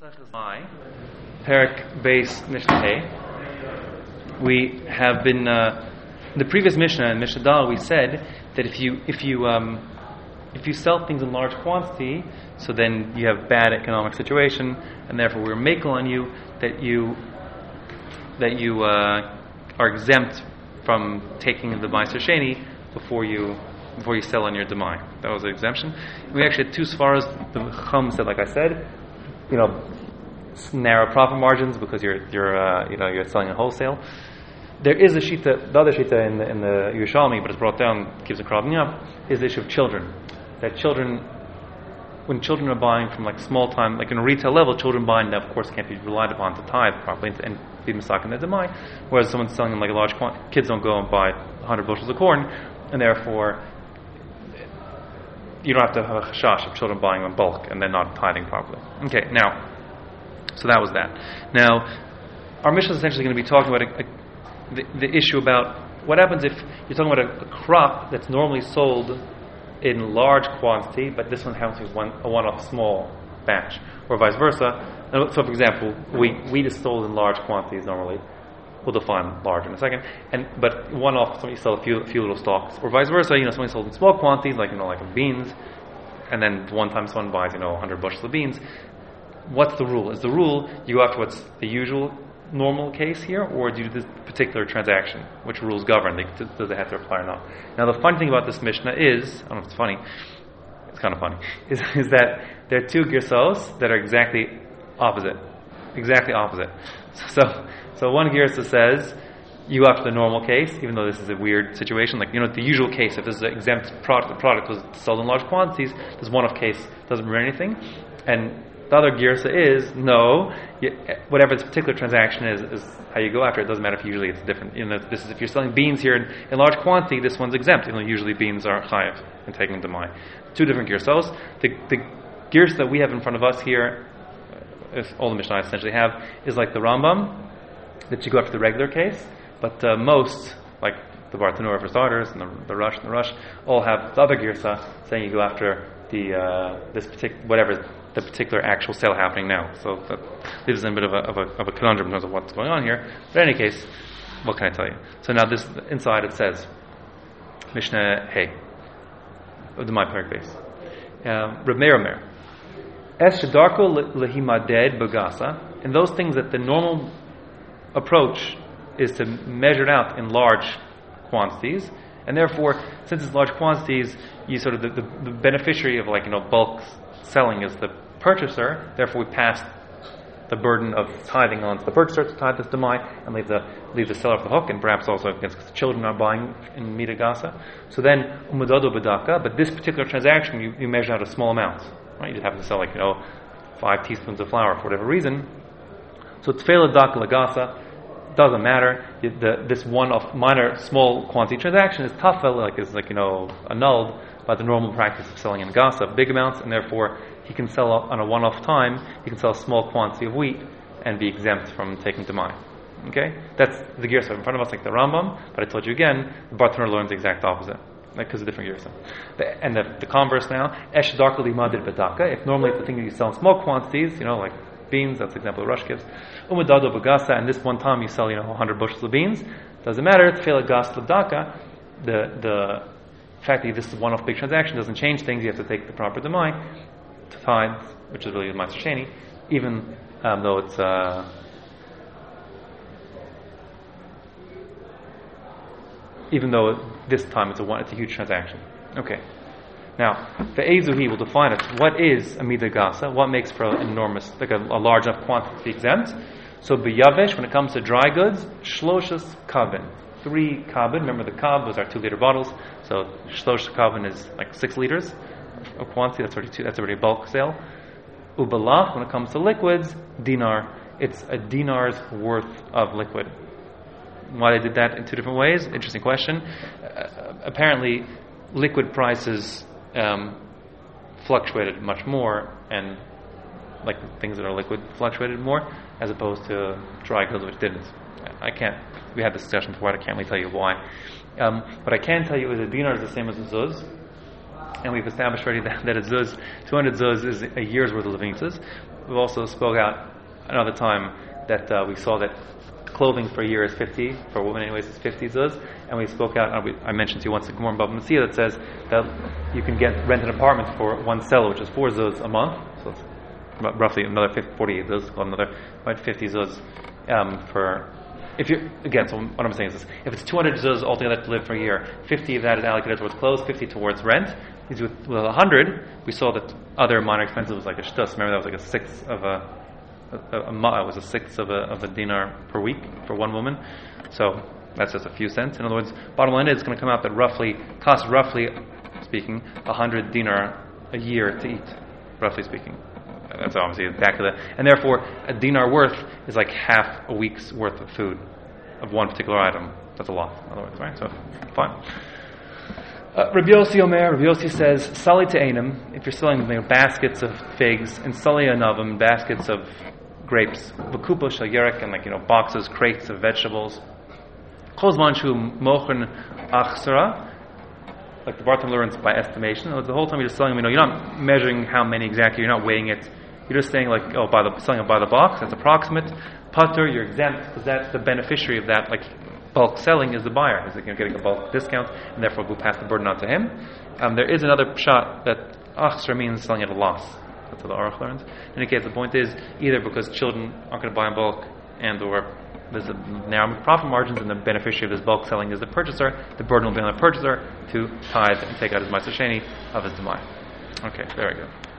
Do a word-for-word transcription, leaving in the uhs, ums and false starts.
Perek Beis Mishnah Hey. We have been uh, in the previous Mishnah in Mishnah Dal. We said that if you if you um, if you sell things in large quantity, so then you have bad economic situation, and therefore we're makel on you that you that you uh, are exempt from taking the Meiser Sheni before you before you sell on your demai. That was an exemption. We actually had two svaras. The Chum said, like I said, you know, narrow profit margins because you're you're uh, you know you're selling at wholesale. There is a shita, the other shita in the, in the Yerushalmi, but it's brought down, gives a problem up, is the issue of children. That children, when children are buying from like small time, like in a retail level, children buying that of course can't be relied upon to tithe properly and, and be misak in the demai. Whereas someone's selling in like a large quantity, kids don't go and buy one hundred bushels of corn, and therefore you don't have to have a chashash of children buying in bulk and then not tithing properly. Okay, now, so that was that. Now, our mission is essentially going to be talking about a, a, the, the issue about what happens if you're talking about a, a crop that's normally sold in large quantity, but this one happens to be one, a one-off small batch, or vice versa. So, for example, wheat, wheat is sold in large quantities normally. We'll define large in a second. And but one-off, somebody sell a few, a few little stalks, or vice versa. You know, somebody sold in small quantities, like you know, like beans, and then one time someone buys, you know, one hundred bushels of beans. What's the rule? Is the rule you go after what's the usual normal case here, or do you do this particular transaction? Which rules govern? They, does it have to apply or not? Now, the funny thing about this Mishnah is, I don't know if it's funny, it's kind of funny, is, is that there are two girsos that are exactly opposite. Exactly opposite. So, so one girsa says, you go after the normal case, even though this is a weird situation. Like, you know, the usual case, if this is an exempt product, the product was sold in large quantities, this one-off case doesn't mean anything. And the other girsa is, no, you, whatever this particular transaction is, is how you go after it. It doesn't matter if usually it's different. You know, this is if you're selling beans here in, in large quantity, this one's exempt, even though usually beans are chayav and taken into mind. Two different girsos. The, the girsa that we have in front of us here, if all the Mishnah essentially have, is like the Rambam, that you go after the regular case, but uh, most, like the Bartanura for starters, and the, the Rush and the Rush, all have the other girsa saying you go after the uh, this particular whatever the particular actual sale happening now. So that leaves us in a bit of a, of a of a conundrum in terms of what's going on here. But in any case, what can I tell you? So now this inside it says Mishnah Hey of the my Perek base. Reb Meir Omer Es shedarko lehimaded bagasa, and those things that the normal approach is to measure it out in large quantities, and therefore, since it's large quantities, you sort of the, the, the beneficiary of like you know bulk selling is the purchaser. Therefore, we pass the burden of tithing on to the purchaser to tithe this demai and leave the leave the seller off the hook, and perhaps also against the children are buying in midagasa. So then umudado bedaka, but this particular transaction you, you measure out a small amount. Right? You just happen to sell like you know five teaspoons of flour for whatever reason. So tefela dak lagasa doesn't matter. The, the, this one-off minor small quantity transaction is tafel, like is like you know annulled by the normal practice of selling in gasa big amounts, and therefore he can sell on a one-off time. He can sell a small quantity of wheat and be exempt from taking demai. Okay, that's the girsa in front of us, like the Rambam. But I told you again, the Bartanura learns the exact opposite. Like, because of different girsa. The, and the, the converse now, esh darka limadid bedaka. If normally the thing that you sell in small quantities, you know, like beans, that's the example Rush gives. Umadado bagasa, and this one time you sell, you know, one hundred bushels of beans. Doesn't matter. Tefela gas ladaka. The the fact that this is one-off big transaction doesn't change things. You have to take the proper demai to tithe, which is really the Meiser Sheni, even um, though it's. Uh, even though this time it's a one, it's a huge transaction. Okay. Now, the Ezuhi will define it. What is a midagasa? What makes for an enormous, like a, a large enough quantity to be exempt? So, biyavesh, when it comes to dry goods, shloshas kavin. Three kavin. Remember the kav, those are two liter bottles. So, shlosh kavin is like six liters of quantity. That's already two, that's already a bulk sale. Ubalach, when it comes to liquids, dinar. It's a dinar's worth of liquid. Why they did that in two different ways? Interesting question. Uh, apparently, liquid prices um, fluctuated much more, and like things that are liquid fluctuated more, as opposed to dry goods which didn't. I can't. We had this discussion before. I can't really tell you why. Um, what I can tell you is a dinar is the same as a zuz, and we've established already that, that a zuz, two hundred zuz is a year's worth of levinas. we've also spoke out another time that uh, we saw that clothing for a year is fifty, for a woman anyways is fifty zuz, and we spoke out, uh, we, I mentioned to you once the Gemara in Bava Metzia that says that you can get rent an apartment for one cellar, which is four zuz a month, so it's about roughly another fifty, forty-eight zuz, called another about fifty zuz um, for, if you again, so what I'm saying is this, if it's two hundred zuz altogether to live for a year, fifty of that is allocated towards clothes, fifty towards rent. With, with one hundred, we saw that other minor expenses was like a shtus, remember that was like a sixth of a A, a, a, was a sixth of a, of a dinar per week for one woman, so that's just a few cents. In other words, bottom line is it's going to come out that roughly costs roughly speaking a hundred dinar a year to eat, roughly speaking. That's obviously back to the, and therefore a dinar worth is like half a week's worth of food of one particular item. That's a lot, in other words, right? So fine. Uh, Rabbi Yossi Omer, Rabbi Yossi says, Sali to Einim, if you're selling you know, baskets of figs, and Sali Anavim, baskets of grapes, Bakupa Shal Yerek, and like, you know, boxes, crates of vegetables. Kozman Shu Mochen Achsara, like the Bartam learns by estimation. The whole time you're just selling them, you know, you're not measuring how many exactly, you're not weighing it. You're just saying, like, oh, by the selling it by the box, that's approximate. Pater, you're exempt, because that's the beneficiary of that, like, bulk selling is the buyer, is like, you know, getting a bulk discount, and therefore we'll pass the burden on to him. Um, there is another shot that achsar means selling at a loss. That's what the Aruch learns. In any case, the point is either because children aren't going to buy in bulk, and or there's a narrow profit margins, and the beneficiary of this bulk selling is the purchaser. The burden will be on the purchaser to tithe and take out his ma'aser sheni of his demai. Okay, very good.